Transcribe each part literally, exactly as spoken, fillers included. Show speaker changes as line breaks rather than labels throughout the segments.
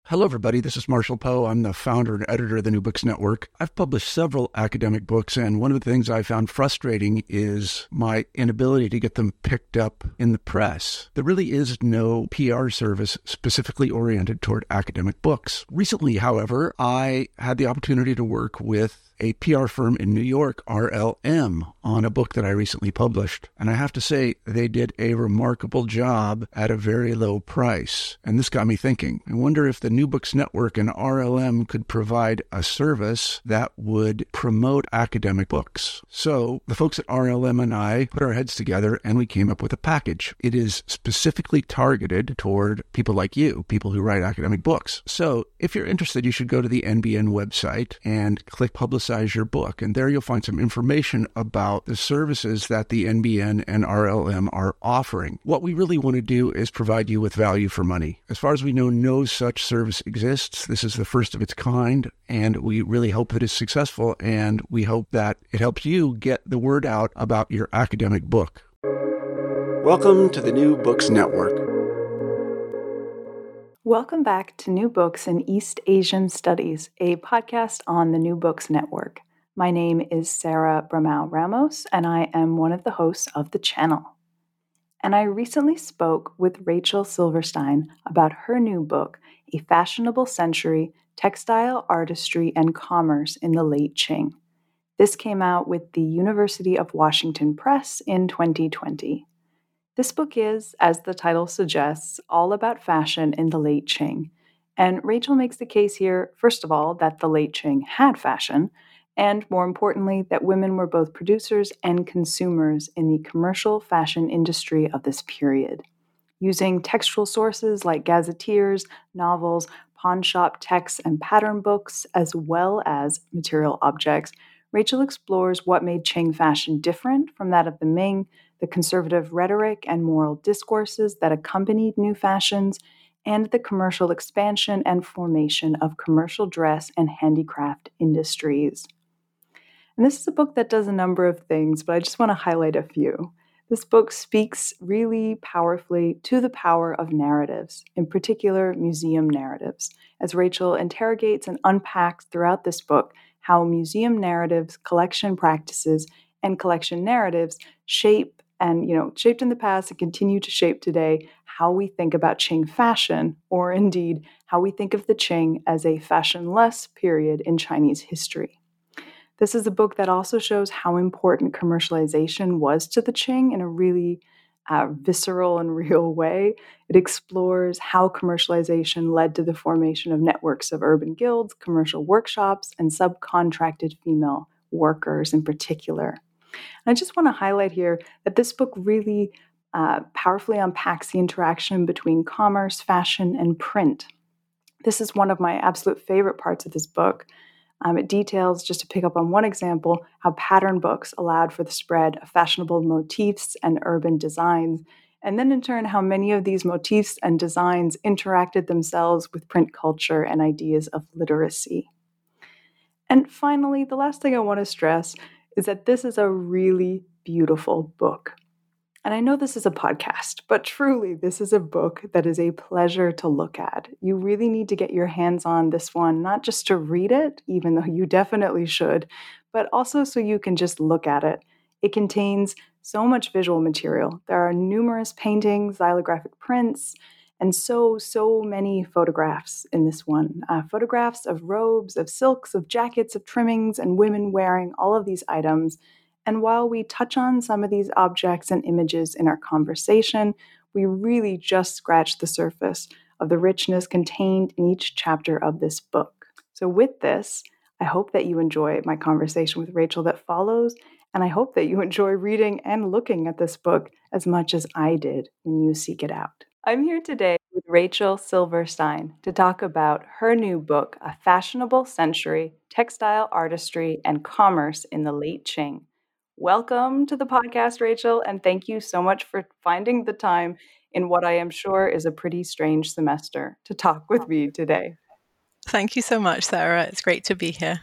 Hello, everybody. This is Marshall Poe. I'm the founder and editor of the New Books Network. I've published several academic books, and one of the things I found frustrating is my inability to get them picked up in the press. There really is no P R service specifically oriented toward academic books. Recently, however, I had the opportunity to work with a P R firm in New York, R L M, on a book that I recently published. And I have to say, they did a remarkable job at a very low price. And this got me thinking. I wonder if the New Books Network and R L M could provide a service that would promote academic books. So the folks at R L M and I put our heads together and we came up with a package. It is specifically targeted toward people like you, people who write academic books. So if you're interested, you should go to the N B N website and click Publicize your book. And there you'll find some information about the services that the N B N and R L M are offering. What we really want to do is provide you with value for money. As far as we know, no such service exists. This is the first of its kind, and we really hope that it's successful, and we hope that it helps you get the word out about your academic book. Welcome to the New Books Network.
Welcome back to New Books in East Asian Studies, a podcast on the New Books Network. My name is Sarah Bramau Ramos, and I am one of the hosts of the channel. And I recently spoke with Rachel Silverstein about her new book, A Fashionable Century, Textile Artistry and Commerce in the Late Qing. This came out with the University of Washington Press in twenty twenty. This book is, as the title suggests, all about fashion in the late Qing. And Rachel makes the case here, first of all, that the late Qing had fashion, and more importantly, that women were both producers and consumers in the commercial fashion industry of this period. Using textual sources like gazetteers, novels, pawn shop texts, and pattern books, as well as material objects, Rachel explores what made Qing fashion different from that of the Ming, the conservative rhetoric and moral discourses that accompanied new fashions, and the commercial expansion and formation of commercial dress and handicraft industries. And this is a book that does a number of things, but I just want to highlight a few. This book speaks really powerfully to the power of narratives, in particular museum narratives, as Rachel interrogates and unpacks throughout this book how museum narratives, collection practices, and collection narratives shape and, you know, shaped in the past and continue to shape today how we think about Qing fashion, or indeed how we think of the Qing as a fashionless period in Chinese history. This is a book that also shows how important commercialization was to the Qing in a really uh, visceral and real way. It explores how commercialization led to the formation of networks of urban guilds, commercial workshops, and subcontracted female workers in particular. And I just want to highlight here that this book really uh, powerfully unpacks the interaction between commerce, fashion, and print. This is one of my absolute favorite parts of this book. Um, it details, just to pick up on one example, how pattern books allowed for the spread of fashionable motifs and urban designs, and then in turn how many of these motifs and designs interacted themselves with print culture and ideas of literacy. And finally, the last thing I want to stress is that this is a really beautiful book. And I know this is a podcast, but truly this is a book that is a pleasure to look at. You really need to get your hands on this one, not just to read it, even though you definitely should, but also so you can just look at it. It contains so much visual material. There are numerous paintings, xylographic prints, and so, so many photographs in this one. Uh, photographs of robes, of silks, of jackets, of trimmings, and women wearing all of these items. And while we touch on some of these objects and images in our conversation, we really just scratch the surface of the richness contained in each chapter of this book. So with this, I hope that you enjoy my conversation with Rachel that follows, and I hope that you enjoy reading and looking at this book as much as I did when you seek it out. I'm here today with Rachel Silverstein to talk about her new book, A Fashionable Century, Textile Artistry and Commerce in the Late Qing. Welcome to the podcast, Rachel, and thank you so much for finding the time in what I am sure is a pretty strange semester to talk with me today.
Thank you so much, Sarah. It's great to be here.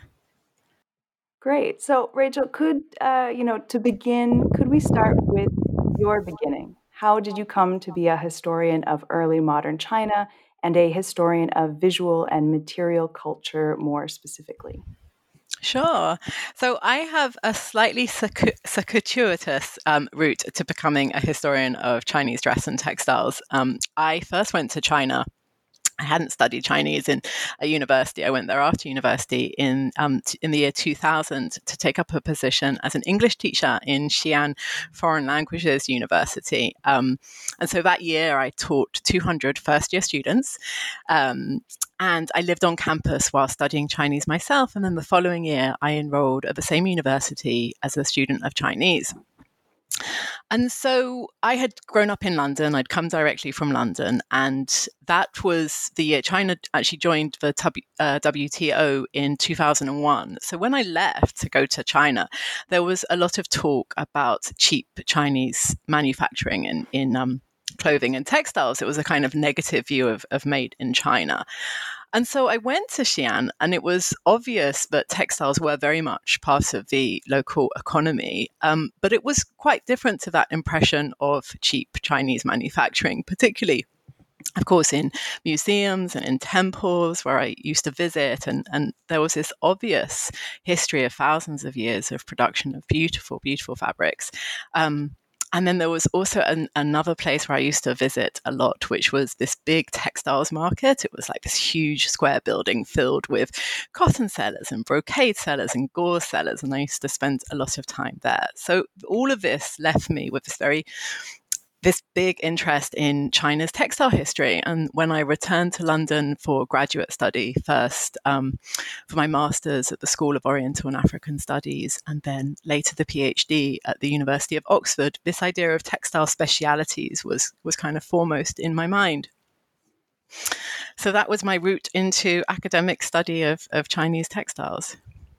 Great. So, Rachel, could, uh, you know, to begin, could we start with your beginning? How did you come to be a historian of early modern China? and a historian of visual and material culture more specifically.
Sure. So I have a slightly circu- circuitous um, route to becoming a historian of Chinese dress and textiles. Um, I first went to China. I hadn't studied Chinese in a university. I went there after university in um, t- in the year two thousand to take up a position as an English teacher in Xi'an Foreign Languages University. Um, and so that year I taught two hundred first-year students. Um, and I lived on campus while studying Chinese myself. And then the following year, I enrolled at the same university as a student of Chinese. And so I had grown up in London. I'd come directly from London. And that was the year China actually joined the W T O in two thousand one. So when I left to go to China, there was a lot of talk about cheap Chinese manufacturing in, in um, clothing and textiles. It was a kind of negative view of, of made in China. And so I went to Xi'an, and it was obvious that textiles were very much part of the local economy. Um, but it was quite different to that impression of cheap Chinese manufacturing, particularly, of course, in museums and in temples where I used to visit. And, and there was this obvious history of thousands of years of production of beautiful, beautiful fabrics. Um, And then there was also an, another place where I used to visit a lot, which was this big textiles market. It was like this huge square building filled with cotton sellers and brocade sellers and gauze sellers. And I used to spend a lot of time there. So all of this left me with this very this big interest in China's textile history. And when I returned to London for graduate study, first um, for my master's at the School of Oriental and African Studies, and then later the PhD at the University of Oxford, this idea of textile specialities was, was kind of foremost in my mind. So that was my route into academic study of, of Chinese textiles.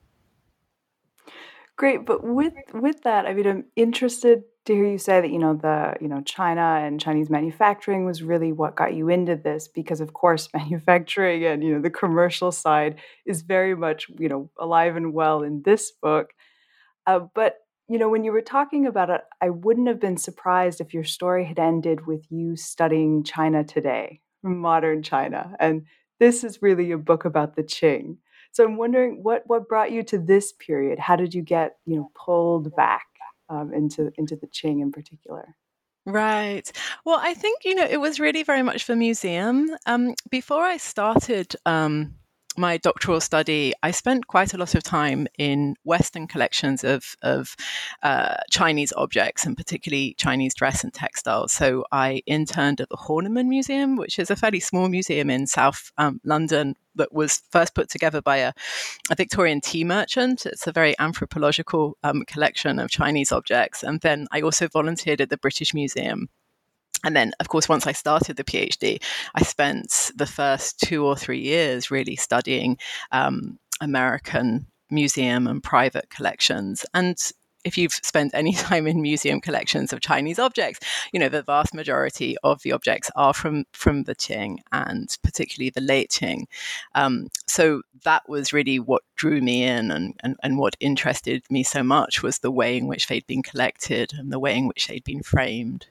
Great, but with with that, I mean, I'm interested to hear you say that, you know, the, you know, China and Chinese manufacturing was really what got you into this, because of course, manufacturing and, you know, the commercial side is very much, you know, alive and well in this book. Uh, but, you know, when you were talking about it, I wouldn't have been surprised if your story had ended with you studying China today, modern China. And this is really a book about the Qing. So I'm wondering what what brought you to this period? How did you get, you know, pulled back um, into into the Qing in particular?
Right. Well, I think, you know, it was really very much the museum. Um, before I started um, my doctoral study, I spent quite a lot of time in Western collections of, of uh, Chinese objects, and particularly Chinese dress and textiles. So I interned at the Horniman Museum, which is a fairly small museum in South um, London that was first put together by a, a Victorian tea merchant. It's a very anthropological um, collection of Chinese objects. And then I also volunteered at the British Museum. And then, of course, once I started the PhD, I spent the first two or three years really studying um, American museum and private collections. And if you've spent any time in museum collections of Chinese objects, you know, the vast majority of the objects are from, from the Qing, and particularly the late Qing. Um, so that was really what drew me in, and, and, and what interested me so much was the way in which they'd been collected and the way in which they'd been framed.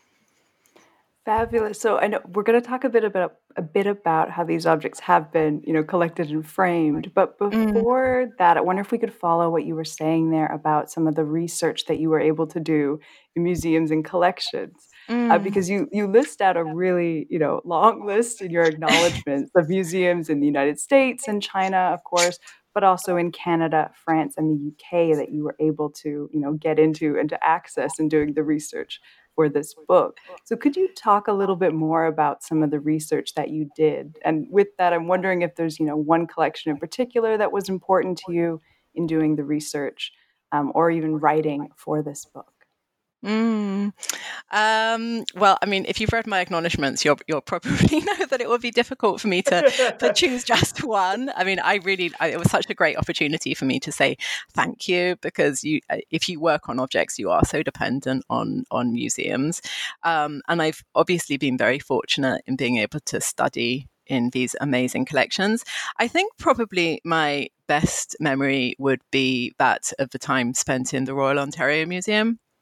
Fabulous. So I know we're going to talk a bit about a bit about how these objects have been, you know, collected and framed. But before mm. that, I wonder if we could follow what you were saying there about some of the research that you were able to do in museums and collections, mm. uh, because you you list out a really, you know, long list in your acknowledgments of museums in the United States and China, of course, but also in Canada, France, and the U K that you were able to, you know, get into and to access in doing the research for this book. So could you talk a little bit more about some of the research that you did? And with that, I'm wondering if there's, you know, one collection in particular that was important to you in doing the research, um, or even writing for this book.
Mm. Um, well, I mean, if you've read my acknowledgements, you'll you'll probably know that it would be difficult for me to, to choose just one. I mean, I really, I, it was such a great opportunity for me to say thank you, because you, if you work on objects, you are so dependent on on museums, um, and I've obviously been very fortunate in being able to study in these amazing collections. I think probably my best memory would be that of the time spent in the Royal Ontario Museum.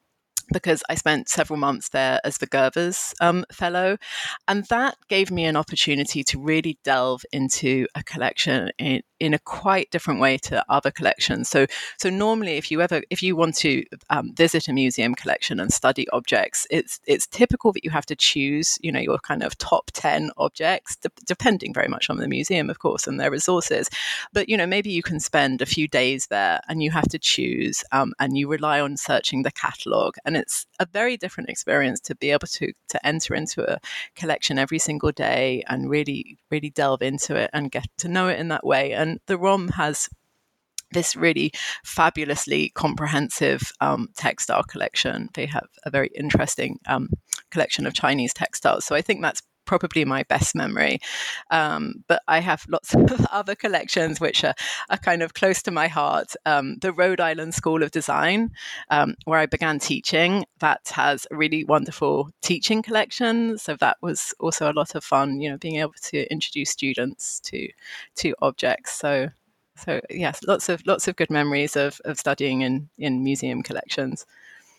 because I spent several months there as the Gervers um, Fellow. And that gave me an opportunity to really delve into a collection in, in a quite different way to other collections. So so normally if you ever, if you want to um, visit a museum collection and study objects, it's it's typical that you have to choose, you know, your kind of top ten objects, de- depending very much on the museum, of course, and their resources. But, you know, maybe you can spend a few days there and you have to choose um, and you rely on searching the catalogue. And it's a very different experience to be able to to enter into a collection every single day and really, really delve into it and get to know it in that way. And the R O M has this really fabulously comprehensive um, textile collection. They have a very interesting um, collection of Chinese textiles. So I think that's probably my best memory. Um, but I have lots of other collections which are, are kind of close to my heart. Um, the Rhode Island School of Design, um, where I began teaching, that has a really wonderful teaching collection. So that was also a lot of fun, you know, being able to introduce students to to objects. So so yes, lots of lots of good memories of, of studying in, in museum collections.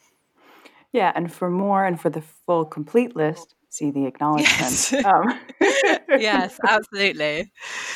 Yeah, and for more and for the full complete list, see the acknowledgement.
Yes,
Um,
yes, absolutely.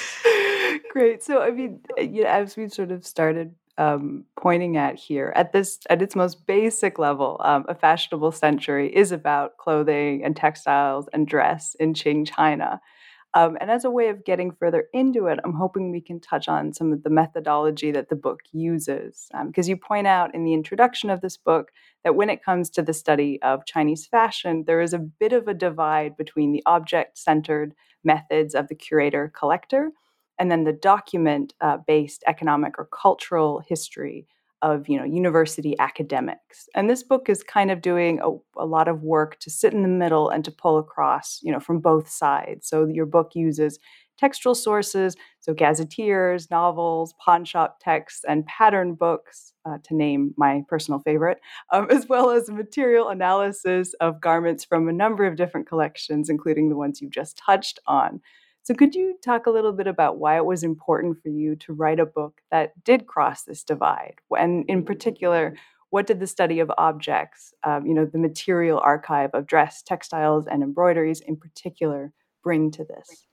Great. So, I mean, you know, as we've sort of started um, pointing at here, at this, at its most basic level, um, a fashionable century is about clothing and textiles and dress in Qing China. Um, and as a way of getting further into it, I'm hoping we can touch on some of the methodology that the book uses. Because um, you point out in the introduction of this book that when it comes to the study of Chinese fashion, there is a bit of a divide between the object-centered methods of the curator-collector and then the document-based economic or cultural history of, you know, university academics. And this book is kind of doing a, a lot of work to sit in the middle and to pull across, you know, from both sides. So your book uses textual sources, so gazetteers, novels, pawn shop texts, and pattern books, uh, to name my personal favorite, um, as well as material analysis of garments from a number of different collections, including the ones you just touched on. So could you talk a little bit about why it was important for you to write a book that did cross this divide? And in particular, what did the study of objects, um, you know, the material archive of dress, textiles, and embroideries in particular bring to this?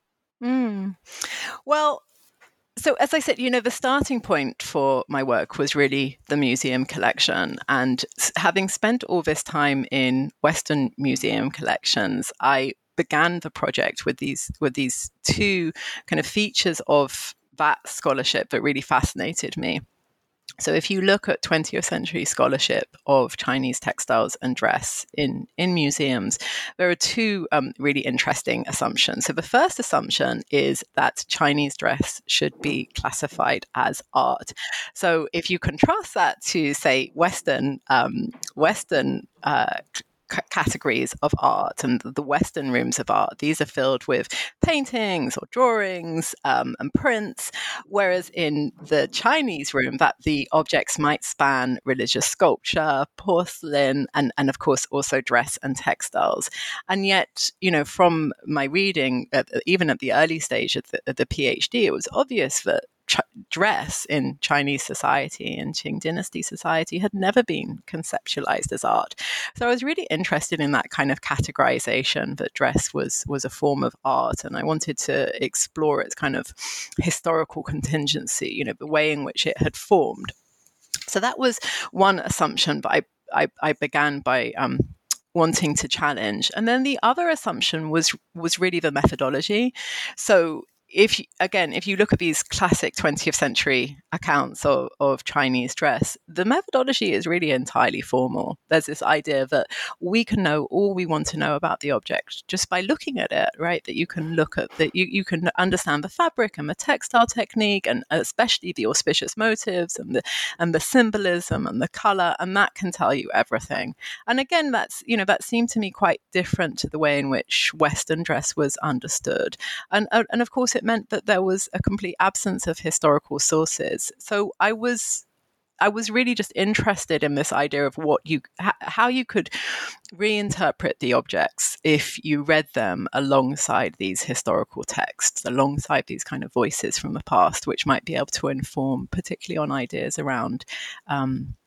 Mm. Well, so as I said, you know, the starting point for my work was really the museum collection. And having spent all this time in Western museum collections, I began the project with these with these two kind of features of that scholarship that really fascinated me. So if you look at twentieth century scholarship of Chinese textiles and dress in, in museums, there are two um, really interesting assumptions. So the first assumption is that Chinese dress should be classified as art. So if you contrast that to, say, Western um, Western uh, c- categories of art and the Western rooms of art, these are filled with paintings or drawings um, and prints, whereas in the Chinese room, that the objects might span religious sculpture, porcelain, and, and of course also dress and textiles. And yet, you know, from my reading, uh, even at the early stage of the, of the PhD, it was obvious that Ch- dress in Chinese society and Qing dynasty society had never been conceptualized as art. So I was really interested in that kind of categorization that dress was was a form of art, and I wanted to explore its kind of historical contingency, you know, the way in which it had formed. So that was one assumption, but I I, I began by um, wanting to challenge. And then the other assumption was was really the methodology. So if again, if you look at these classic twentieth century accounts of, of Chinese dress, the methodology is really entirely formal. There's this idea that we can know all we want to know about the object just by looking at it, right? That you can look at that, you, you can understand the fabric and the textile technique, and especially the auspicious motives and the and the symbolism and the color, and that can tell you everything. And again, that's, you know, that seemed to me quite different to the way in which Western dress was understood. And and of course, it meant that there was a complete absence of historical sources. So I was I was really just interested in this idea of what you how you could reinterpret the objects if you read them alongside these historical texts, alongside these kind of voices from the past, which might be able to inform, particularly on ideas around um,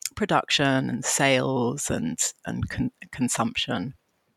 production and sales and and con- consumption.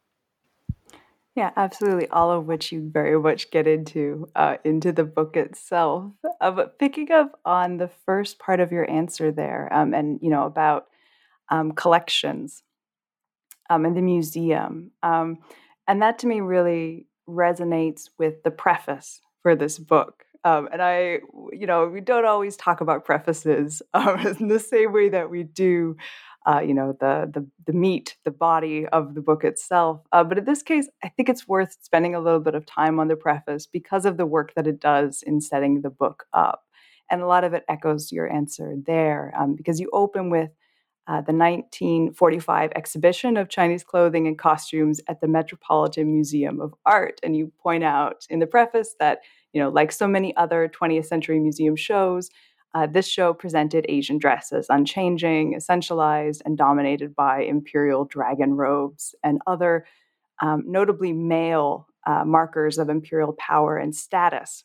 Yeah, absolutely. All of which you very much get into uh, into the book itself. Uh, but picking up on the first part of your answer there, um, and you know about um, collections um, and the museum, um, and that to me really resonates with the preface for this book. Um, and I, you know, we don't always talk about prefaces um, in the same way that we do uh, you know, the the the meat, the body of the book itself. Uh, but in this case, I think it's worth spending a little bit of time on the preface because of the work that it does in setting the book up. And a lot of it echoes your answer there, um, because you open with uh, the nineteen forty-five exhibition of Chinese clothing and costumes at the Metropolitan Museum of Art, and you point out in the preface that, you know, like so many other twentieth century museum shows, Uh, this show presented Asian dresses, unchanging, essentialized, and dominated by imperial dragon robes and other um, notably male uh, markers of imperial power and status.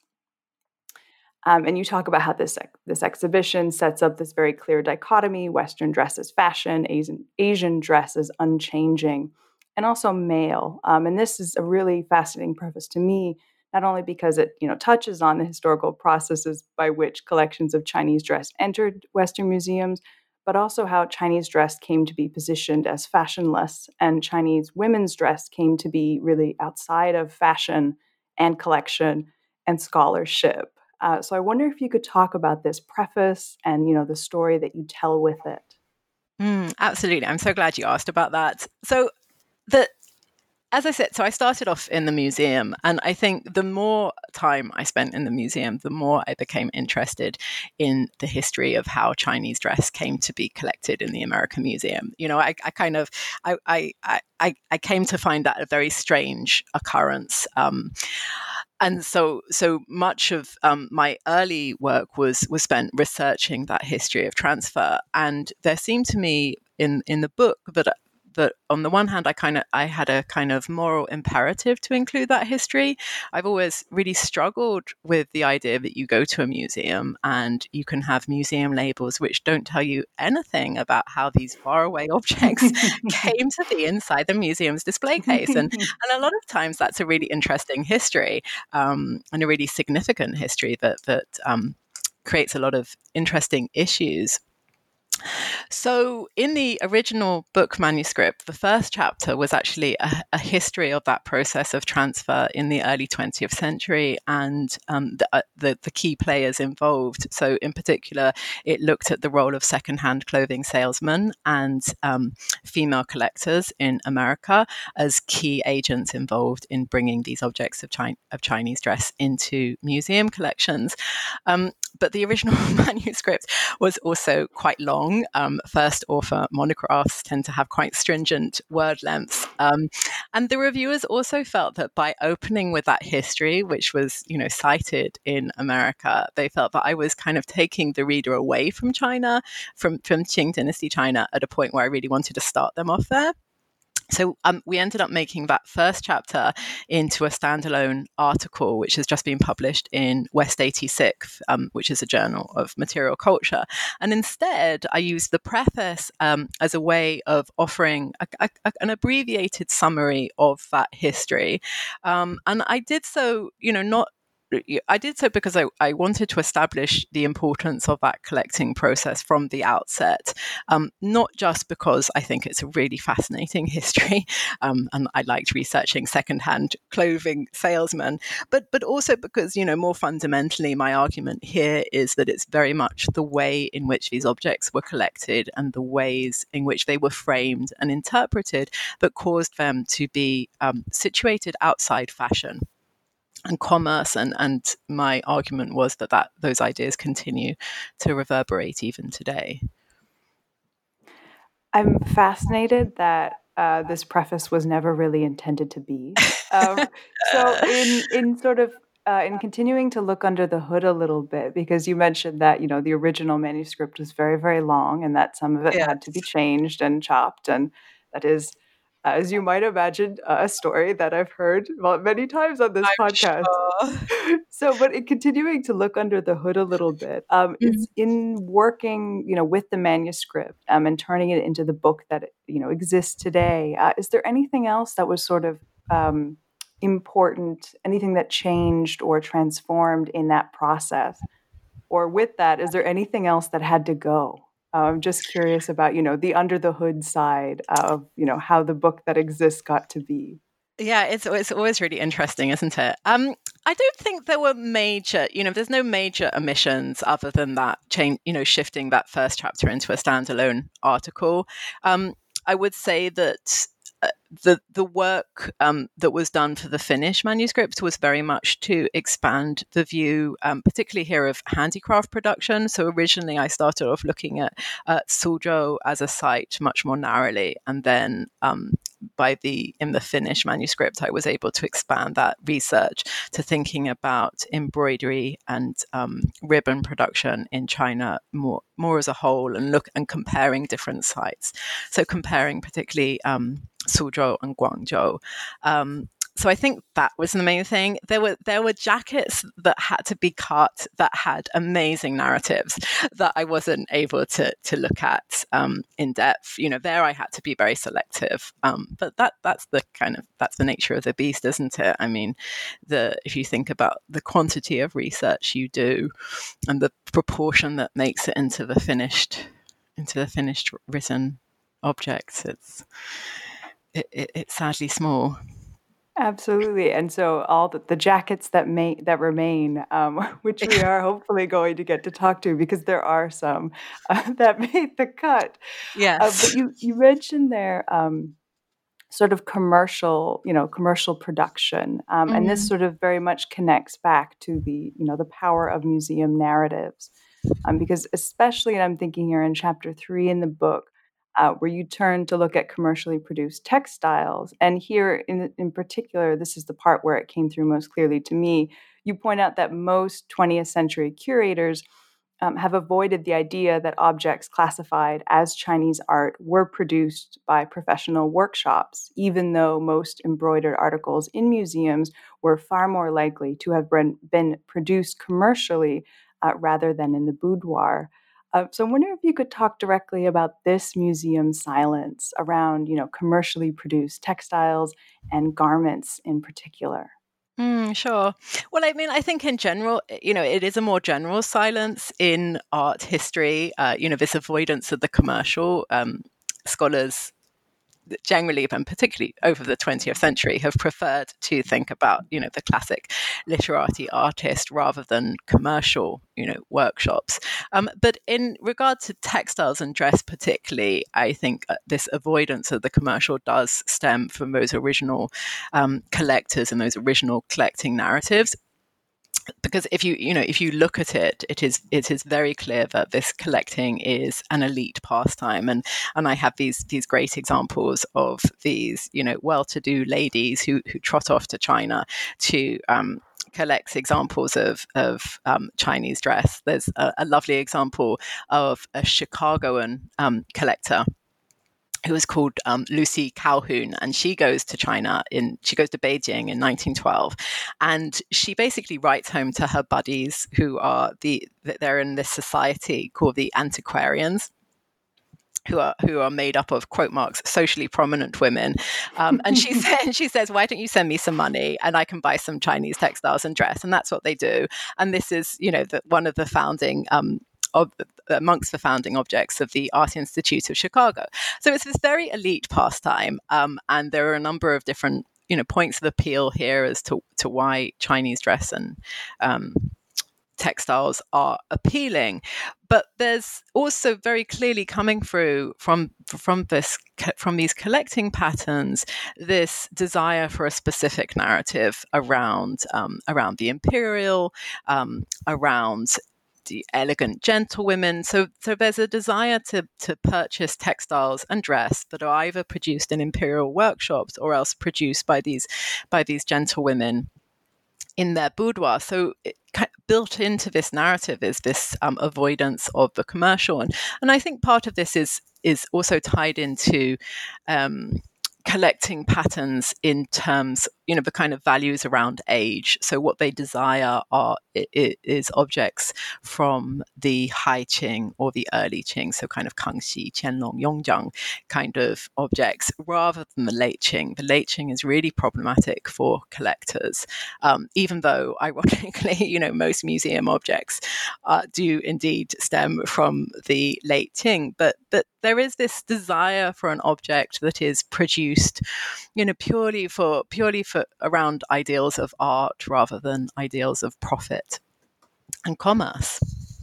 Um, and you talk about how this this exhibition sets up this very clear dichotomy: Western dress is fashion, Asian Asian dress is unchanging, and also male. Um, and this is a really fascinating preface to me, not only because it you know touches on the historical processes by which collections of Chinese dress entered Western museums, but also how Chinese dress came to be positioned as fashionless, and Chinese women's dress came to be really outside of fashion and collection and scholarship. Uh, so I wonder if you could talk about this preface and, you know, the story that you tell with it.
Mm, absolutely. I'm so glad you asked about that. So the As I said, so I started off in the museum, and I think the more time I spent in the museum, the more I became interested in the history of how Chinese dress came to be collected in the American Museum. You know, I, I kind of, I, I, I, I came to find that a very strange occurrence. Um, and so, so much of um, my early work was was spent researching that history of transfer, and there seemed to me in in the book that. That on the one hand, I kind of I had a kind of moral imperative to include that history. I've always really struggled with the idea that you go to a museum and you can have museum labels which don't tell you anything about how these faraway objects came to be inside the museum's display case. And, and a lot of times that's a really interesting history um, and a really significant history that, that um, creates a lot of interesting issues. So in the original book manuscript, the first chapter was actually a, a history of that process of transfer in the early twentieth century and um, the, uh, the, the key players involved. So in particular, it looked at the role of secondhand clothing salesmen and um, female collectors in America as key agents involved in bringing these objects of, Chi- of Chinese dress into museum collections. Um, but the original manuscript was also quite long. Um, first author monographs tend to have quite stringent word lengths. Um, and the reviewers also felt that by opening with that history, which was, you know, cited in America, they felt that I was kind of taking the reader away from China, from, from Qing Dynasty China, at a point where I really wanted to start them off there. So um, we ended up making that first chapter into a standalone article, which has just been published in West eighty-six, um, which is a journal of material culture. And instead, I used the preface um, as a way of offering a, a, an abbreviated summary of that history. Um, and I did so, you know, not I did so because I, I wanted to establish the importance of that collecting process from the outset, um, not just because I think it's a really fascinating history um, and I liked researching secondhand clothing salesmen, but but also because, you know, more fundamentally, my argument here is that it's very much the way in which these objects were collected and the ways in which they were framed and interpreted that caused them to be um, situated outside fashion and commerce, and, and my argument was that, that those ideas continue to reverberate even today.
I'm fascinated that uh, this preface was never really intended to be. Um, so in in sort of uh, in continuing to look under the hood a little bit, because you mentioned that, you know, the original manuscript was very, very long and that some of it
Yes.
had to be changed and chopped, and that is as you might imagine, a story that I've heard well, many times on this
I'm
podcast.
sure.
So, but in continuing to look under the hood a little bit, um,
Mm.
is in working, you know, with the manuscript um, and turning it into the book that you know exists today. Uh, is there anything else that was sort of um, important? Anything that changed or transformed in that process? Or with that, is there anything else that had to go? Uh, I'm just curious about, you know, the under the hood side of, you know, how the book that exists got to be.
Yeah, it's it's always really interesting, isn't it? Um, I don't think there were major, you know, there's no major omissions other than that change, you know, shifting that first chapter into a standalone article. Um, I would say that uh, the the work um, that was done for the Finnish manuscript was very much to expand the view, um, particularly here of handicraft production. So originally, I started off looking at uh, Suzhou as a site much more narrowly, and then um, by the in the Finnish manuscript, I was able to expand that research to thinking about embroidery and um, ribbon production in China more more as a whole, and look and comparing different sites. So comparing particularly um, Suzhou and Guangzhou. Um, so I think that was the main thing. There were there were jackets that had to be cut that had amazing narratives that I wasn't able to to look at um, in depth. You know, there I had to be very selective. Um, but that that's the kind of that's the nature of the beast, isn't it? I mean, the if you think about the quantity of research you do and the proportion that makes it into the finished into the finished written objects, it's it, it, it's sadly small.
Absolutely. And so all the, the jackets that may that remain, um, which we are hopefully going to get to talk to because there are some uh, that made the cut.
Yes.
Uh, but you, you mentioned there um, sort of commercial, you know, commercial production. Um,
Mm.
And this sort of very much connects back to the, you know, the power of museum narratives. Um, because especially, and I'm thinking here in chapter three in the book, uh, where you turn to look at commercially produced textiles. And here in, in particular, this is the part where it came through most clearly to me. You point out that most twentieth century curators um, have avoided the idea that objects classified as Chinese art were produced by professional workshops, even though most embroidered articles in museums were far more likely to have been, been produced commercially uh, rather than in the boudoir. Uh, so I'm wondering if you could talk directly about this museum silence around, you know, commercially produced textiles and garments in particular.
Mm, sure. Well, I mean, I think in general, you know, it is a more general silence in art history, uh, you know, this avoidance of the commercial. Um, scholars generally, and particularly over the twentieth century, have preferred to think about, you know, the classic literati artist rather than commercial, you know, workshops. Um, but in regard to textiles and dress particularly, I think uh, this avoidance of the commercial does stem from those original um, collectors and those original collecting narratives. Because if you you know if you look at it, it is it is very clear that this collecting is an elite pastime, and and I have these these great examples of these you know well-to-do ladies who who trot off to China to um, collect examples of of um, Chinese dress. There's a, a lovely example of a Chicagoan um, collector who is called um, Lucy Calhoun, and she goes to China in she goes to Beijing in nineteen twelve, and she basically writes home to her buddies who are the they're in this society called the antiquarians, who are who are made up of, quote marks, socially prominent women, um, and she said she says, why don't you send me some money and I can buy some Chinese textiles and dress? And that's what they do. And this is you know the, one of the founding. Um, Of, amongst the founding objects of the Art Institute of Chicago. So it's this very elite pastime, um, and there are a number of different, you know, points of appeal here as to, to why Chinese dress and um, textiles are appealing. But there's also very clearly coming through from from this from these collecting patterns this desire for a specific narrative around um, around the imperial, um, around the elegant gentlewomen. So, so there's a desire to to purchase textiles and dress that are either produced in imperial workshops or else produced by these by these gentlewomen in their boudoir. So it, built into this narrative is this um, avoidance of the commercial, and and I think part of this is is also tied into um, collecting patterns in terms, you know, the kind of values around age. So what they desire are is objects from the High Qing or the early Qing, so kind of Kangxi, Qianlong, Yongjiang kind of objects, rather than the late Qing. The late Qing is really problematic for collectors, um, even though, ironically, you know, most museum objects uh, do indeed stem from the late Qing. But but there is this desire for an object that is produced, you know, purely for purely for around ideals of art rather than ideals of profit and commerce.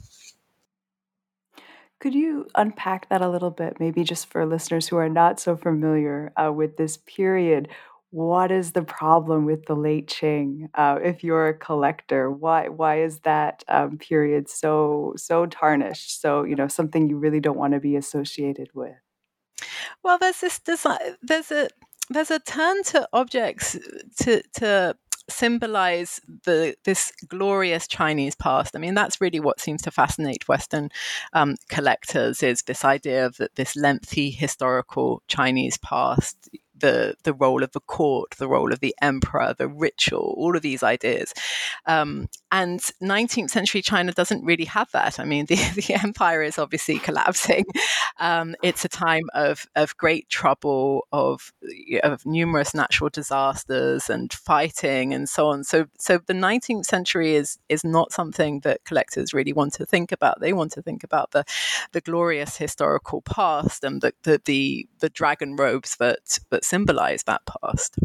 Could you unpack that a little bit, maybe just for listeners who are not so familiar uh, with this period? What is the problem with the late Qing? Uh, if you're a collector, why why is that um, period so so tarnished? So, you know, something you really don't want to be associated with.
Well, there's this design. There's a there's a turn to objects to to symbolize the this glorious Chinese past. I mean, that's really what seems to fascinate Western um, collectors, is this idea of this lengthy historical Chinese past, the the role of the court, the role of the emperor, the ritual, all of these ideas. Um, and nineteenth century China doesn't really have that. I mean, the, the empire is obviously collapsing. Um, it's a time of, of great trouble, of, of numerous natural disasters and fighting and so on. So so the nineteenth century is is not something that collectors really want to think about. They want to think about the the glorious historical past and the the the, the dragon robes that that symbolize that past.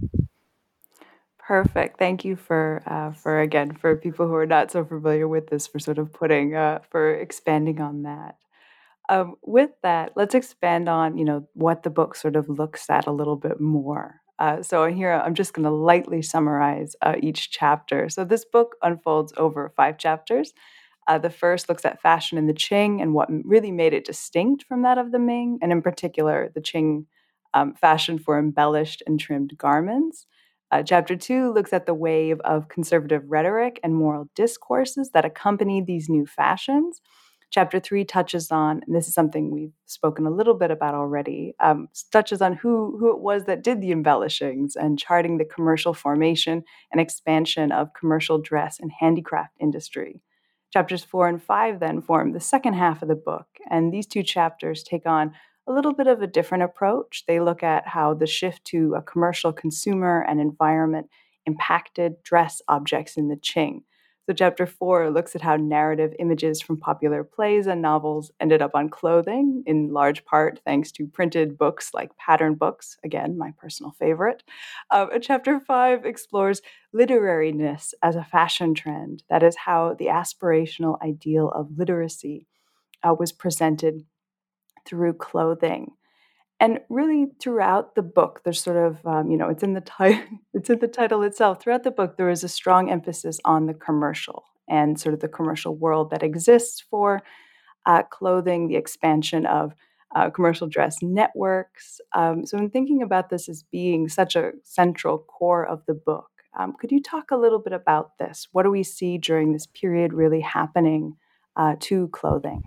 Perfect. Thank you for uh, for again for people who are not so familiar with this, for sort of putting uh, for expanding on that. Um, with that, let's expand on, you know, what the book sort of looks at a little bit more. Uh, so here, I'm just going to lightly summarize uh, each chapter. So this book unfolds over five chapters. Uh, the first looks at fashion in the Qing and what really made it distinct from that of the Ming, and in particular, the Qing um, fashion for embellished and trimmed garments. Uh, chapter two looks at the wave of conservative rhetoric and moral discourses that accompanied these new fashions. Chapter three touches on, and this is something we've spoken a little bit about already, um, touches on who, who it was that did the embellishings and charting the commercial formation and expansion of commercial dress and handicraft industry. Chapters four and five then form the second half of the book, and these two chapters take on a little bit of a different approach. They look at how the shift to a commercial consumer and environment impacted dress objects in the Qing. So chapter four looks at how narrative images from popular plays and novels ended up on clothing, in large part thanks to printed books like pattern books, again, my personal favorite. Uh, chapter five explores literariness as a fashion trend. That is how the aspirational ideal of literacy uh, was presented through clothing. And really, throughout the book, there's sort of, um, you know, it's in the title, it's in the title itself. Throughout the book, there is a strong emphasis on the commercial and sort of the commercial world that exists for uh, clothing, the expansion of uh, commercial dress networks. Um, so, in thinking about this as being such a central core of the book, um, could you talk a little bit about this? What do we see during this period really happening uh, to clothing?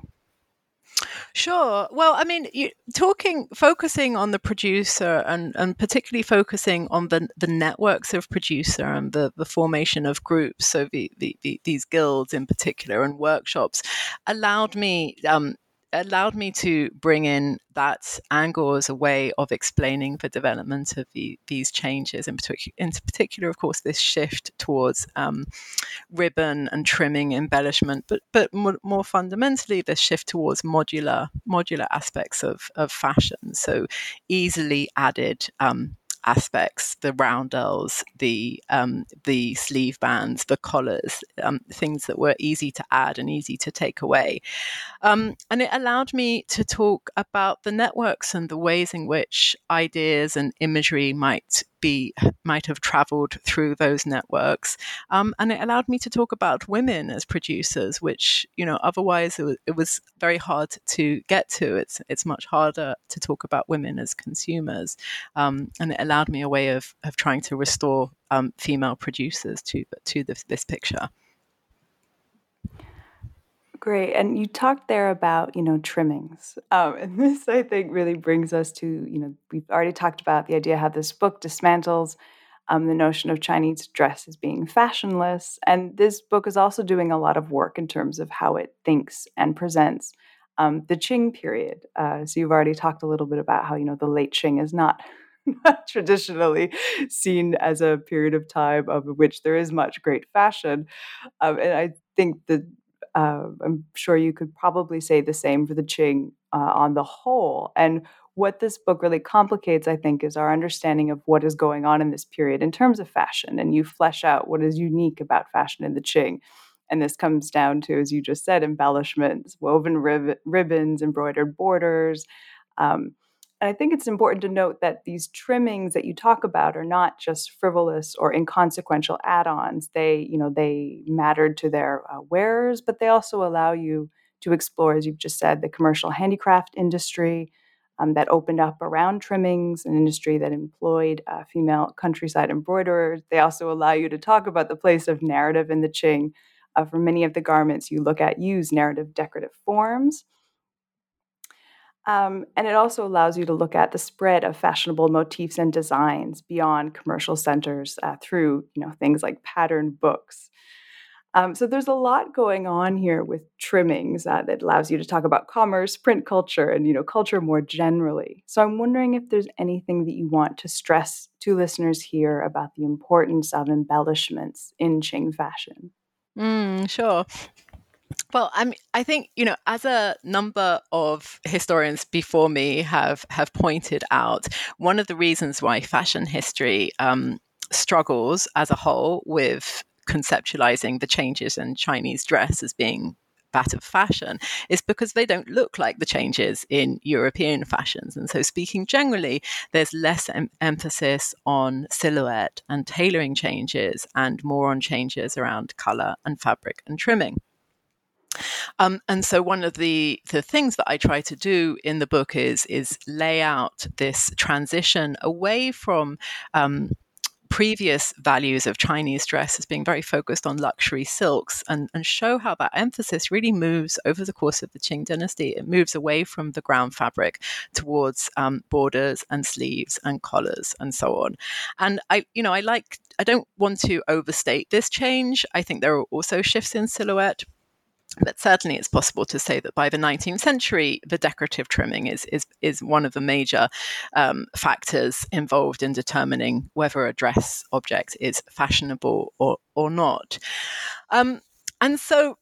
Sure. Well, I mean, you, talking, focusing on the producer and, and particularly focusing on the, the networks of producer and the, the formation of groups, so the, the, the, these guilds in particular and workshops, allowed me um, allowed me to bring in that angle as a way of explaining the development of the, these changes, in particular, in particular, of course, this shift towards um, ribbon and trimming embellishment, but but more, more fundamentally, this shift towards modular modular aspects of, of fashion. So easily added um, aspects, the roundels, the um, the sleeve bands, the collars, um, things that were easy to add and easy to take away. Um, and it allowed me to talk about the networks and the ways in which ideas and imagery might be might have traveled through those networks. Um, and it allowed me to talk about women as producers, which, you know, otherwise it was, it was very hard to get to. It's it's much harder to talk about women as consumers. Um, and it allowed me a way of of trying to restore um, female producers to to this, this picture.
Great. And you talked there about, you know, trimmings. Um, and this, I think, really brings us to, you know, we've already talked about the idea how this book dismantles um, the notion of Chinese dress as being fashionless. And this book is also doing a lot of work in terms of how it thinks and presents um, the Qing period. Uh, so you've already talked a little bit about how, you know, the late Qing is not not traditionally seen as a period of time of which there is much great fashion. Um, and I think that uh, I'm sure you could probably say the same for the Qing uh, on the whole. And what this book really complicates, I think, is our understanding of what is going on in this period in terms of fashion. And you flesh out what is unique about fashion in the Qing. And this comes down to, as you just said, embellishments, woven rib- ribbons, embroidered borders. Um, and I think it's important to note that these trimmings that you talk about are not just frivolous or inconsequential add-ons. They, you know, they mattered to their uh, wearers, but they also allow you to explore, as you've just said, the commercial handicraft industry um, that opened up around trimmings, an industry that employed uh, female countryside embroiderers. They also allow you to talk about the place of narrative in the Qing. Uh, for many of the garments you look at use narrative decorative forms. Um, and it also allows you to look at the spread of fashionable motifs and designs beyond commercial centers uh, through, you know, things like pattern books. Um, so there's a lot going on here with trimmings uh, that allows you to talk about commerce, print culture, and, you know, culture more generally. So I'm wondering if there's anything that you want to stress to listeners here about the importance of embellishments in Qing fashion.
Mm, sure. Well, I mean, I think, you know, as a number of historians before me have have pointed out, one of the reasons why fashion history um, struggles as a whole with conceptualizing the changes in Chinese dress as being that of fashion is because they don't look like the changes in European fashions. And so speaking generally, there's less em- emphasis on silhouette and tailoring changes and more on changes around color and fabric and trimming. Um, and so one of the, the things that I try to do in the book is, is lay out this transition away from um, previous values of Chinese dress as being very focused on luxury silks and, and show how that emphasis really moves over the course of the Qing dynasty. It moves away from the ground fabric towards um, borders and sleeves and collars and so on. And I, you know, I like, I don't want to overstate this change. I think there are also shifts in silhouette. But certainly it's possible to say that by the nineteenth century, the decorative trimming is is, is one of the major um, factors involved in determining whether a dress object is fashionable or, or not. Um, and so,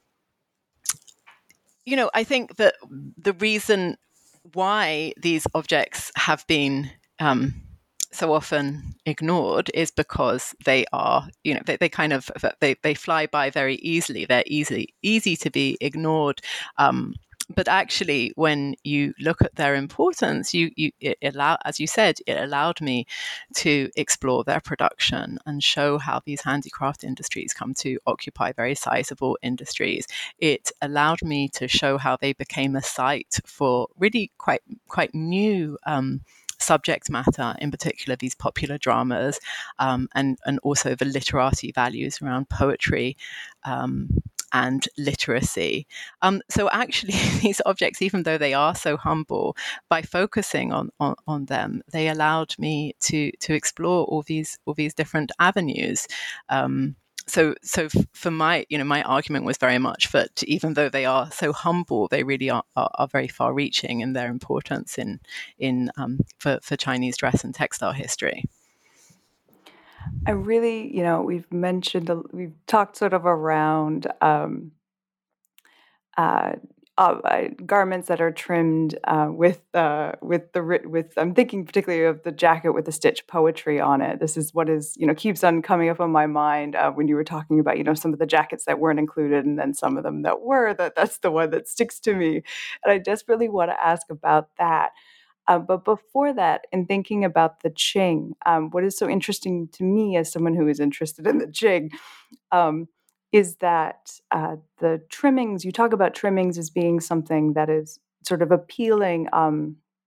you know, I think that the reason why these objects have been um, so often ignored is because they are, you know, they, they kind of, they, they fly by very easily. They're easy, easy to be ignored. Um, but actually, when you look at their importance, you, you, it allow, as you said, it allowed me to explore their production and show how these handicraft industries come to occupy very sizable industries. It allowed me to show how they became a site for really quite, quite new, um, subject matter, in particular these popular dramas, um, and, and also the literati values around poetry um, and literacy. Um, so actually these objects, even though they are so humble, by focusing on, on, on them, they allowed me to to explore all these all these different avenues. Um, So, so for my, you know, my argument was very much that even though they are so humble, they really are, are, are very far-reaching in their importance in, in um, for, for Chinese dress and textile history.
I really, you know, we've mentioned, we've talked sort of around um, uh, uh, garments that are trimmed uh, with uh, with the with. I'm thinking particularly of the jacket with the stitch poetry on it. This is what is, you know, keeps on coming up on my mind uh, when you were talking about, you know, some of the jackets that weren't included and then some of them that were. That that's the one that sticks to me, and I desperately want to ask about that. Uh, but before that, in thinking about the Qing, um, what is so interesting to me as someone who is interested in the Qing um, is that uh, the trimmings, you talk about trimmings as being something that is sort of appealing um,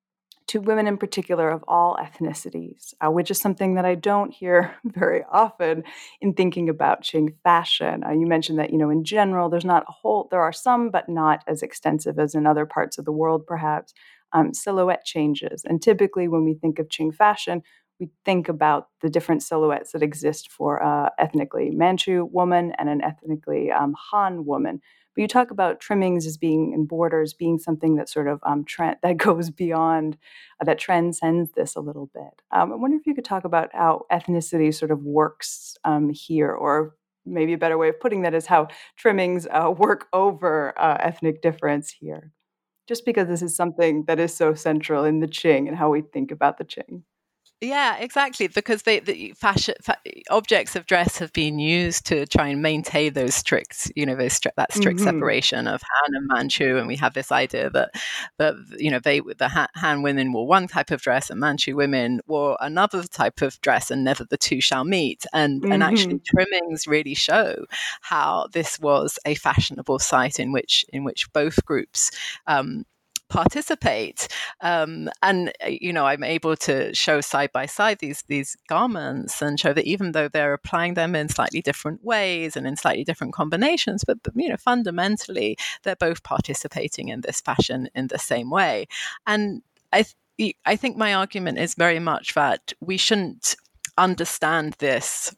to women in particular of all ethnicities, uh, which is something that I don't hear very often in thinking about Qing fashion. Uh, you mentioned that, you know, in general, there's not a whole, there are some, but not as extensive as in other parts of the world, perhaps, um, silhouette changes. And typically when we think of Qing fashion, we think about the different silhouettes that exist for uh, ethnically Manchu woman and an ethnically um, Han woman. But you talk about trimmings as being and borders being something that sort of um, trend, that goes beyond, uh, that transcends this a little bit. Um, I wonder if you could talk about how ethnicity sort of works um, here, or maybe a better way of putting that is how trimmings uh, work over uh, ethnic difference here. Just because this is something that is so central in the Qing and how we think about the Qing.
Yeah, exactly. Because they, the fashion fa- objects of dress have been used to try and maintain those strict, you know, those stri- that strict mm-hmm. separation of Han and Manchu, and we have this idea that that you know they the Han, Han women wore one type of dress and Manchu women wore another type of dress, and never the two shall meet. And mm-hmm. and actually, trimmings really show how this was a fashionable site in which in which both groups Um, participate, um, and you know I'm able to show side by side these these garments and show that even though they're applying them in slightly different ways and in slightly different combinations, but, but you know fundamentally they're both participating in this fashion in the same way. And I th- I think my argument is very much that we shouldn't understand this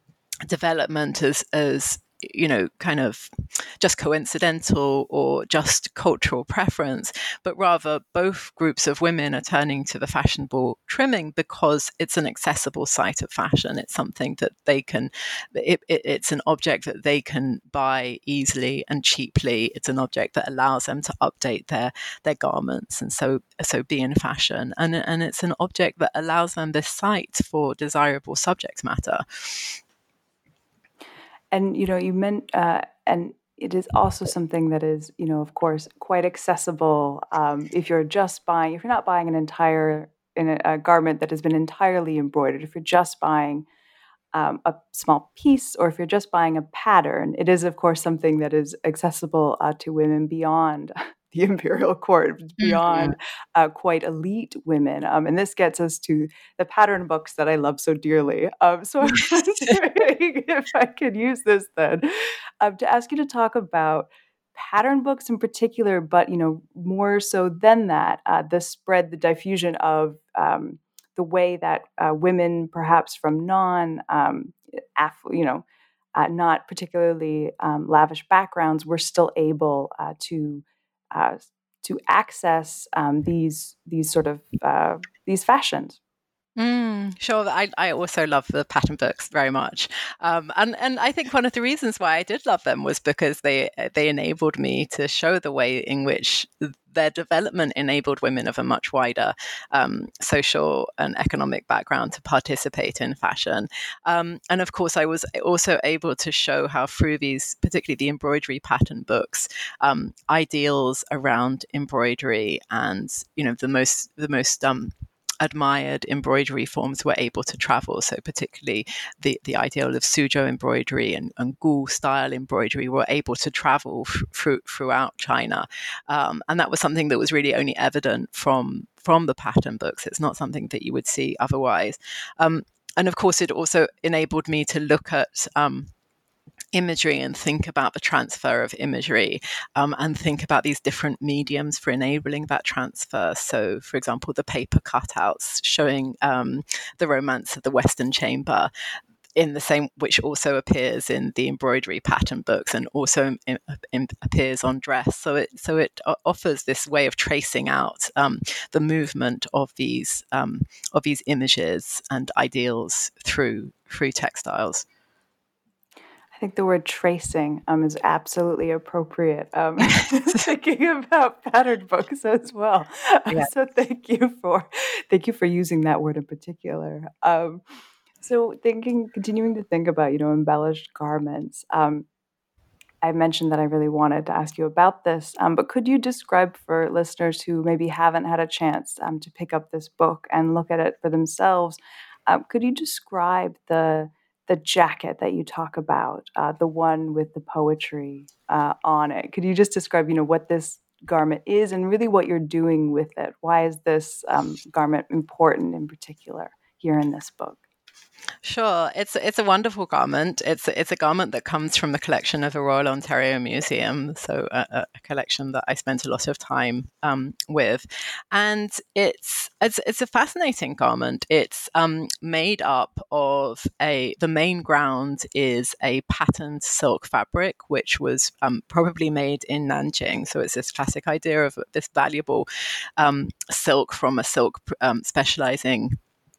development as as you know, kind of just coincidental or just cultural preference, but rather both groups of women are turning to the fashionable trimming because it's an accessible site of fashion. It's something that they can, it, it, it's an object that they can buy easily and cheaply. It's an object that allows them to update their their garments and so so be in fashion. And, and it's an object that allows them this site for desirable subject matter.
And, you know, you meant, uh, and it is also something that is, you know, of course, quite accessible. Um, if you're just buying, if you're not buying an entire, in a, a garment that has been entirely embroidered, if you're just buying um, a small piece, or if you're just buying a pattern, it is, of course, something that is accessible uh, to women beyond the imperial court, beyond mm-hmm. uh, quite elite women. Um, and this gets us to the pattern books that I love so dearly. Um, so I'm wondering if I could use this then um, to ask you to talk about pattern books in particular, but, you know, more so than that, uh, the spread, the diffusion of um, the way that uh, women, perhaps from non, um, aff- you know, uh, not particularly um, lavish backgrounds, were still able uh, to uh, to access um, these these sort of uh, these fashions.
Mm, sure. I, I also love the pattern books very much. Um, and, and I think one of the reasons why I did love them was because they they enabled me to show the way in which their development enabled women of a much wider um, social and economic background to participate in fashion. Um, and of course, I was also able to show how through these, particularly the embroidery pattern books, um, ideals around embroidery and, you know, the most, the most, um, admired embroidery forms were able to travel. So particularly the, the ideal of Suzhou embroidery and, and Gu style embroidery were able to travel through, throughout China. Um, and that was something that was really only evident from, from the pattern books. It's not something that you would see otherwise. Um, and of course, it also enabled me to look at um, imagery and think about the transfer of imagery um, and think about these different mediums for enabling that transfer. So, for example, the paper cutouts showing um, the romance of the Western Chamber, in the same, which also appears in the embroidery pattern books and also in, in, appears on dress. So it so it offers this way of tracing out um, the movement of these um, of these images and ideals through through textiles.
I think the word tracing um, is absolutely appropriate. Um, thinking about pattern books as well. Yeah. So thank you for thank you for using that word in particular. Um, so thinking, continuing to think about, you know, embellished garments. Um, I mentioned that I really wanted to ask you about this, um, but could you describe for listeners who maybe haven't had a chance um, to pick up this book and look at it for themselves? Um, could you describe the the jacket that you talk about, uh, the one with the poetry uh, on it? Could you just describe, you know, what this garment is and really what you're doing with it. Why is this um, garment important in particular here in this book?
Sure, it's it's a wonderful garment. It's it's a garment that comes from the collection of the Royal Ontario Museum, so a, a collection that I spent a lot of time um, with, and it's it's it's a fascinating garment. It's um, made up of a the main ground is a patterned silk fabric, which was um, probably made in Nanjing. So it's this classic idea of this valuable um, silk from a silk um, specializing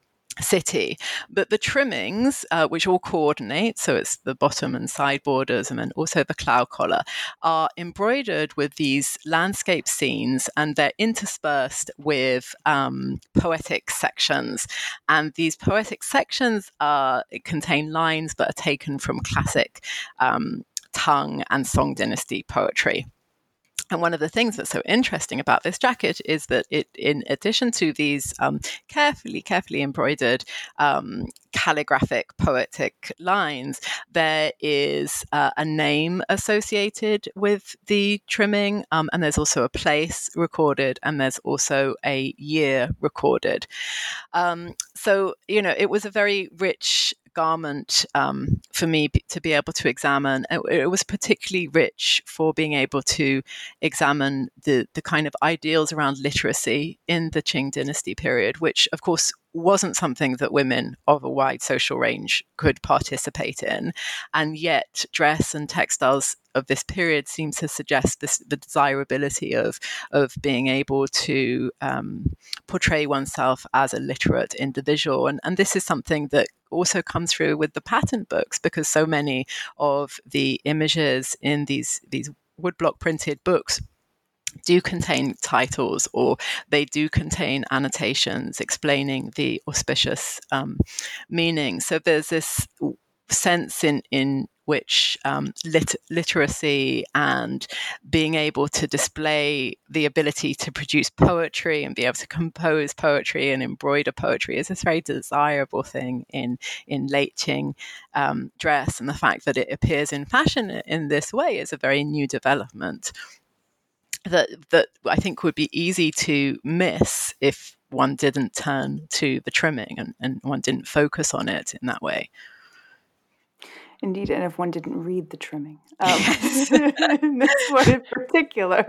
city. But the trimmings, uh, which all coordinate, so it's the bottom and side borders and then also the cloud collar, are embroidered with these landscape scenes, and they're interspersed with um, poetic sections. And these poetic sections are contain lines that are taken from classic um, Tang and Song dynasty poetry. And one of the things that's so interesting about this jacket is that it, in addition to these um, carefully, carefully embroidered um, calligraphic, poetic lines, there is uh, a name associated with the trimming, um, and there's also a place recorded, and there's also a year recorded. Um, so, you know, it was a very rich garment um, for me to be able to examine. It, it was particularly rich for being able to examine the the kind of ideals around literacy in the Qing dynasty period, which of course wasn't something that women of a wide social range could participate in. And yet dress and textiles of this period seem to suggest this, the desirability of, of being able to um, portray oneself as a literate individual. And, and this is something that also comes through with the pattern books, because so many of the images in these, these woodblock printed books do contain titles, or they do contain annotations explaining the auspicious um, meaning. So there's this sense in, in which um, lit- literacy and being able to display the ability to produce poetry and be able to compose poetry and embroider poetry is this very desirable thing in, in late Qing um, dress. And the fact that it appears in fashion in this way is a very new development that that I think would be easy to miss if one didn't turn to the trimming and, and one didn't focus on it in that way.
Indeed, and if one didn't read the trimming, um, this one in particular.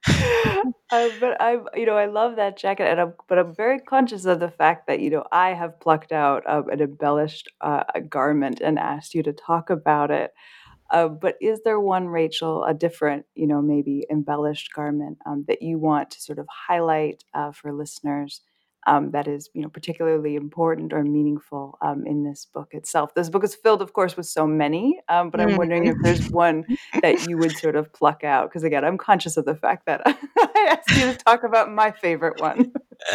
Uh, but I, you know, I love that jacket, and I'm, but I'm very conscious of the fact that you know I have plucked out um, an embellished uh, garment and asked you to talk about it. Uh, but is there one, Rachel, a different, you know, maybe embellished garment um, that you want to sort of highlight uh, for listeners um, that is, you know, particularly important or meaningful um, in this book itself? This book is filled, of course, with so many, um, but I'm wondering if there's one that you would sort of pluck out. Because again, I'm conscious of the fact that I asked you to talk about my favorite one.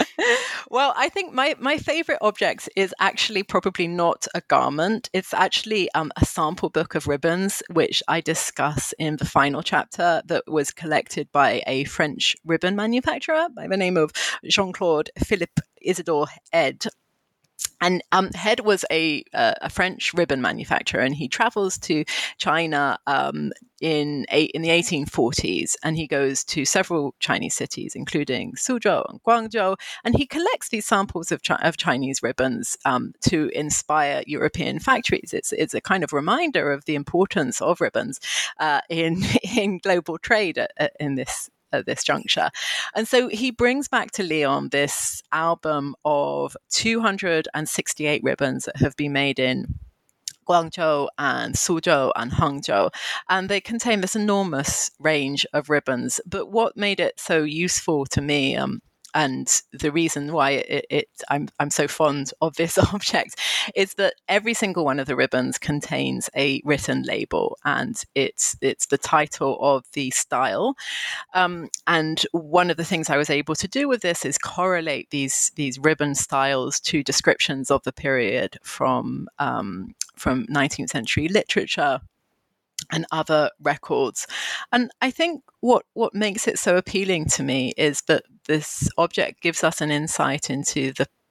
Well, I think my, my favorite object is actually probably not a garment. It's actually um, a sample book of ribbons, which I discuss in the final chapter, that was collected by a French ribbon manufacturer by the name of Jean-Claude Philippe Isidore Head. And um, Head was a, uh, a French ribbon manufacturer, and he travels to China um, in a, in the eighteen forties, and he goes to several Chinese cities, including Suzhou and Guangzhou, and he collects these samples of, chi- of Chinese ribbons um, to inspire European factories. It's it's a kind of reminder of the importance of ribbons uh, in in global trade at, at, in this. At this juncture. And so he brings back to Lyon this album of two hundred sixty-eight ribbons that have been made in Guangzhou and Suzhou and Hangzhou, and they contain this enormous range of ribbons. But what made it so useful to me, um, and the reason why it, it I'm I'm so fond of this object, is that every single one of the ribbons contains a written label, and it's it's the title of the style. Um, and one of the things I was able to do with this is correlate these these ribbon styles to descriptions of the period from um, from nineteenth century literature and other records. And I think what, what makes it so appealing to me is that this object gives us an insight into the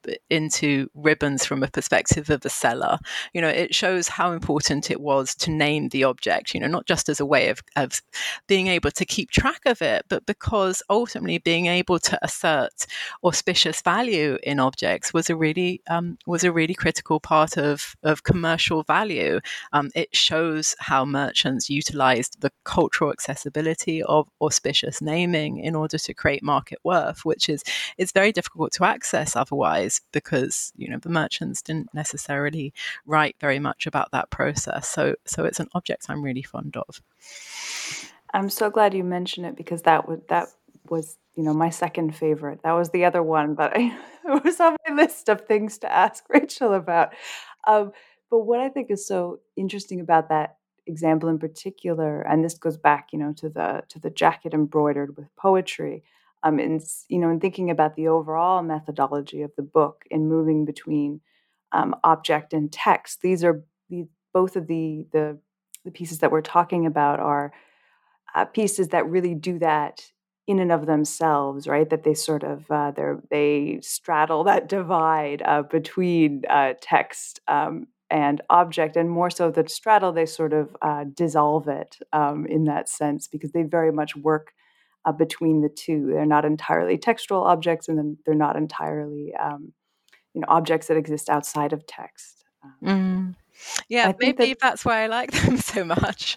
into ribbons from a perspective of a seller. You know, it shows how important it was to name the object, you know, not just as a way of, of being able to keep track of it, but because ultimately being able to assert auspicious value in objects was a really um, was a really critical part of, of commercial value. Um, it shows how merchants utilized the cultural accessibility of auspicious naming in order to create market worth, which is is very difficult to access otherwise, because, you know, the merchants didn't necessarily write very much about that process. So so it's an object I'm really fond of.
I'm so glad you mentioned it, because that would that was, you know, my second favorite. That was the other one, but I, it was on my list of things to ask Rachel about. Um, but what I think is so interesting about that example in particular, and this goes back, you know, to the to the jacket embroidered with poetry, um, and you know, in thinking about the overall methodology of the book in moving between um, object and text. These are the both of the the the pieces that we're talking about are uh, pieces that really do that in and of themselves, right? That they sort of uh, they they straddle that divide uh, between uh, text um, and object, and more so than straddle, they sort of uh, dissolve it um, in that sense, because they very much work uh, between the two. They're not entirely textual objects, and then they're not entirely um, you know objects that exist outside of text. Um,
mm. Yeah,
I think
maybe
that
that's why I like them so much.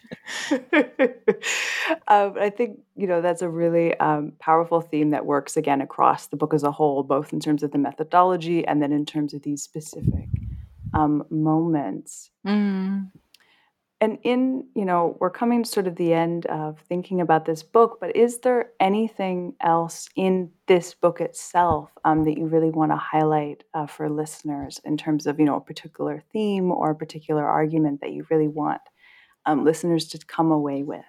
um, I think, you know, that's a really um, powerful theme that works again across the book as a whole, both in terms of the methodology and then in terms of these specific um, moments.
Mm.
And in, you know, we're coming to sort of the end of thinking about this book, but is there anything else in this book itself um, that you really want to highlight uh, for listeners in terms of, you know, a particular theme or a particular argument that you really want um, listeners to come away with?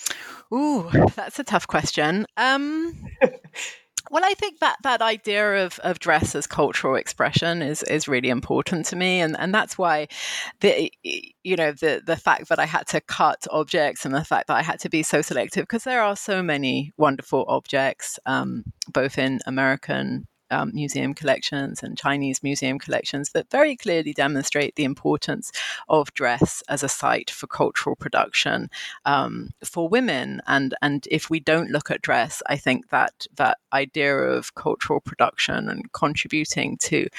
Ooh, that's a tough question. Um, well, I think that that idea of, of dress as cultural expression is is really important to me, and, and that's why the you know the the fact that I had to cut objects and the fact that I had to be so selective, because there are so many wonderful objects, um, both in American Um, museum collections and Chinese museum collections, that very clearly demonstrate the importance of dress as a site for cultural production um, for women. And and if we don't look at dress, I think that that idea of cultural production and contributing to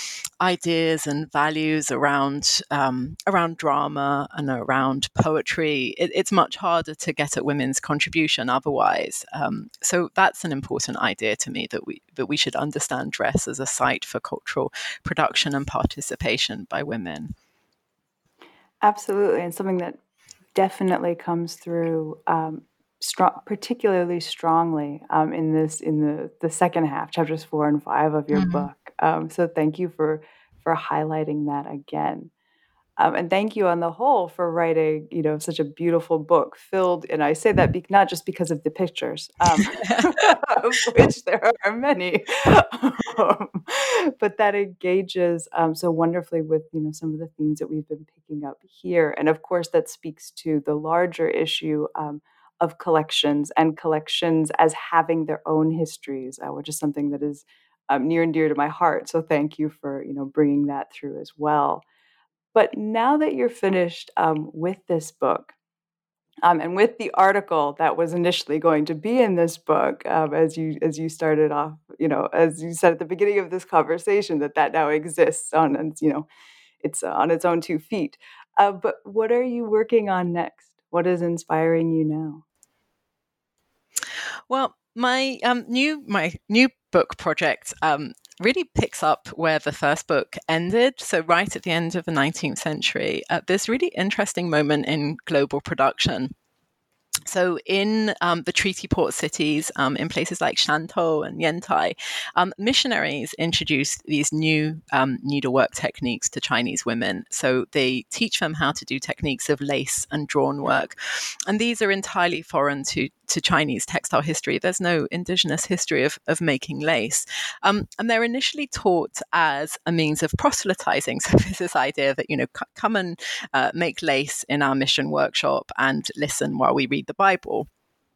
ideas and values around um, around drama and around poetry, it, it's much harder to get at women's contribution otherwise. Um, so that's an important idea to me, that we that we should understand dress as a site for cultural production and participation by women.
Absolutely, and something that definitely comes through um, strong, particularly strongly um, in this in the the second half, chapters four and five of your
Mm-hmm.
book. Um, so thank you for for highlighting that again. Um, and thank you on the whole for writing, you know, such a beautiful book filled, and I say that be, not just because of the pictures, um, of which there are many, um, but that engages um, so wonderfully with, you know, some of the themes that we've been picking up here. And of course, that speaks to the larger issue um, of collections and collections as having their own histories, uh, which is something that is um, near and dear to my heart. So thank you for, you know, bringing that through as well. But now that you're finished um, with this book, um, and with the article that was initially going to be in this book, um, as you as you started off, you know, as you said at the beginning of this conversation, that that now exists on, and you know, it's on its own two feet. Uh, but what are you working on next? What is inspiring you now?
Well, my um, new my new book project um, really picks up where the first book ended. So right at the end of the nineteenth century, at this really interesting moment in global production. So in um, the treaty port cities, um, in places like Shantou and Yantai, um, missionaries introduced these new um, needlework techniques to Chinese women. So they teach them how to do techniques of lace and drawn work. And these are entirely foreign to, to Chinese textile history. There's no indigenous history of, of making lace. Um, and they're initially taught as a means of proselytizing. So there's this idea that, you know, c- come and uh, make lace in our mission workshop and listen while we read the Bible.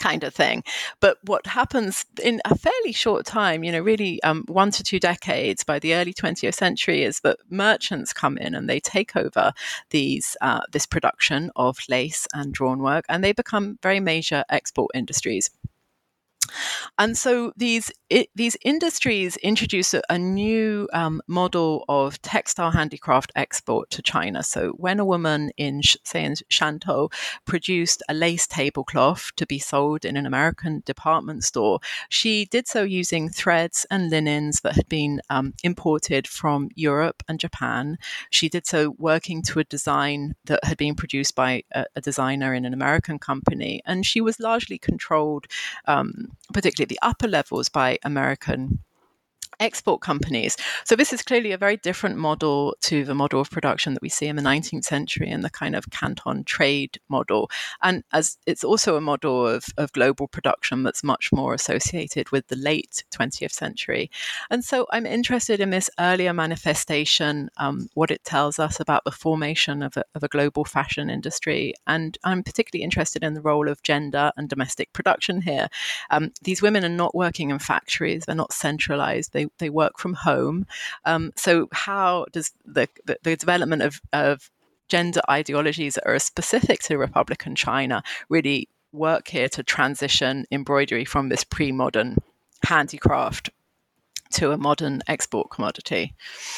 kind of thing. But what happens in a fairly short time, you know, really um, one to two decades by the early twentieth century, is that merchants come in and they take over these uh, this production of lace and drawn work, and they become very major export industries. And so these it, these industries introduce a, a new um, model of textile handicraft export to China. So when a woman in, say, in Shantou produced a lace tablecloth to be sold in an American department store, she did so using threads and linens that had been um, imported from Europe and Japan. She did so working to a design that had been produced by a, a designer in an American company, and she was largely controlled, um, particularly the upper levels, by American export companies. So this is clearly a very different model to the model of production that we see in the nineteenth century and the kind of Canton trade model. And as it's also a model of, of global production that's much more associated with the late twentieth century. And so I'm interested in this earlier manifestation, um, what it tells us about the formation of a, of a global fashion industry. And I'm particularly interested in the role of gender and domestic production here. Um, these women are not working in factories, they're not centralized, they They work from home. Um, so how does the, the, the development of, of gender ideologies that are specific to Republican China really work here to transition embroidery from this pre-modern handicraft to a modern export commodity?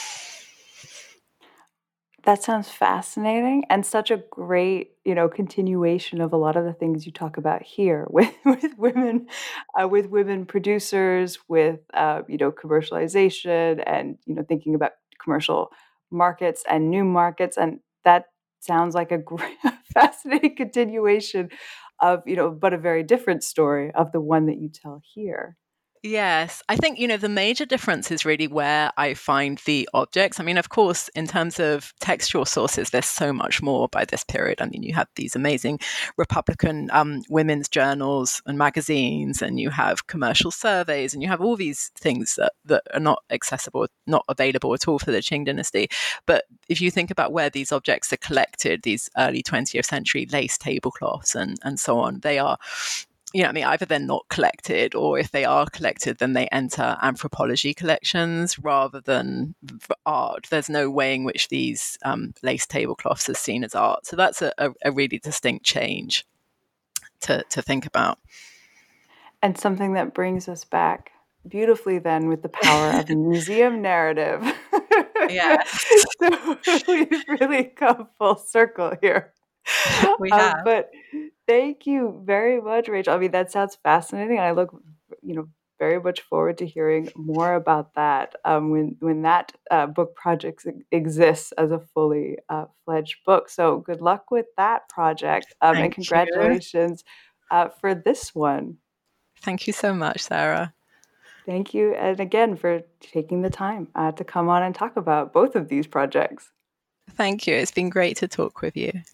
That sounds fascinating and such a great, you know, continuation of a lot of the things you talk about here with with women, uh, with women producers, with uh, you know, commercialization, and you know, thinking about commercial markets and new markets, and that sounds like a great, fascinating continuation of, you know, but a very different story of the one that you tell here.
Yes, I think, you know, the major difference is really where I find the objects. I mean, of course, in terms of textual sources, there's so much more by this period. I mean, you have these amazing Republican um, women's journals and magazines, and you have commercial surveys, and you have all these things that, that are not accessible, not available at all for the Qing dynasty. But if you think about where these objects are collected, these early twentieth century lace tablecloths and, and so on, they are, you know, I mean, either they're not collected, or if they are collected, then they enter anthropology collections rather than art. There's no way in which these um, lace tablecloths are seen as art. So that's a, a, a really distinct change to, to think about.
And something that brings us back beautifully then with the power of the museum narrative.
Yes.
So we've really come full circle here.
We have.
Um, but thank you very much, Rachel. I mean, that sounds fascinating. I look, you know, very much forward to hearing more about that um, when when that uh, book project exists as a fully uh, fledged book. So good luck with that project, um, and congratulations uh, for this one.
Thank you so much, Sarah.
Thank you, and again, for taking the time uh, to come on and talk about both of these projects.
Thank you. It's been great to talk with you.